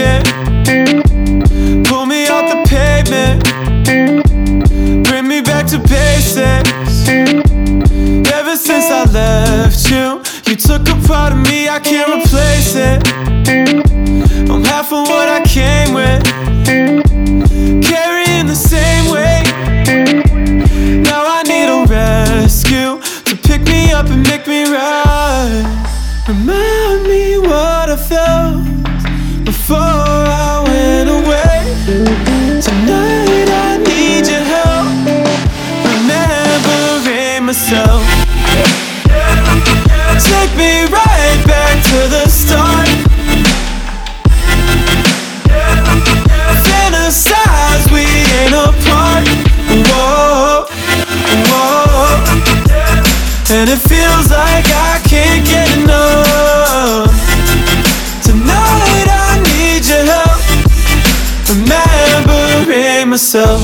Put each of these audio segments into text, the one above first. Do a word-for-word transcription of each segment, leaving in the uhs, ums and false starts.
shaking. Pull me off the pavement, bring me back to basics. Ever since I left you, you took a part of me, I can't replace it. I'm half of what I came with, carrying the same weight. Now I need a rescue to pick me up and make me right. Remind me what I felt before I went away. Tonight I need your help, remembering myself. Take me right back to the start. Fantasize we ain't apart. Whoa, whoa. And it feels like I can't get enough. Tonight I need your help, remembering myself.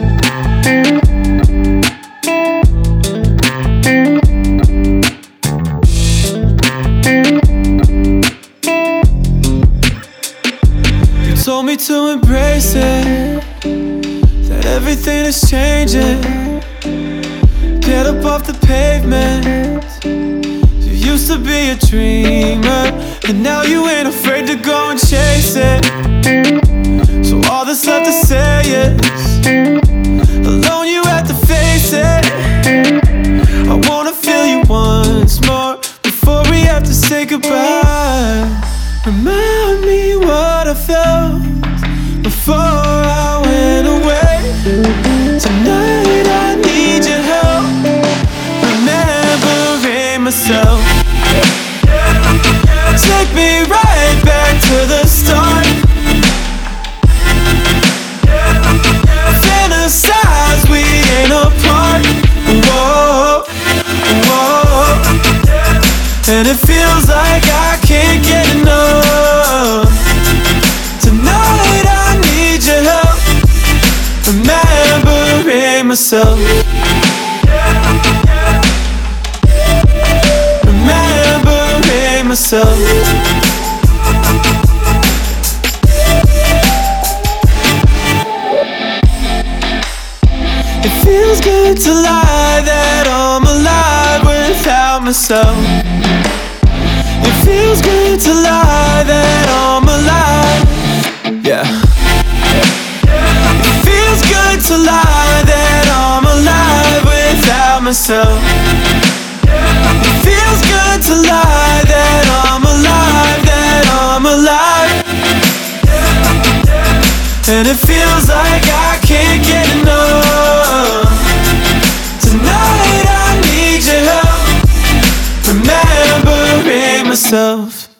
Told me to embrace it, that everything is changing. Get up off the pavement. You used to be a dreamer, and now you ain't afraid to go and chase it. So all that's left to say is, alone you have to face it. I wanna feel you once more before we have to say goodbye. Remind me what I felt before I went away. Tonight I need your help, remembering myself. Take me right back to the start. Fantasize we ain't apart. Whoa, whoa. And it feels like I can't get enough. Tonight I need your help, remembering myself. Remembering myself. It feels good to lie that I'm alive without myself. It feels good to lie that I'm alive. Yeah. It feels good to lie that I'm alive without myself. It feels good to lie that I'm alive, that I'm alive. And it feels like I can't get enough. Tonight I need your help, remembering myself.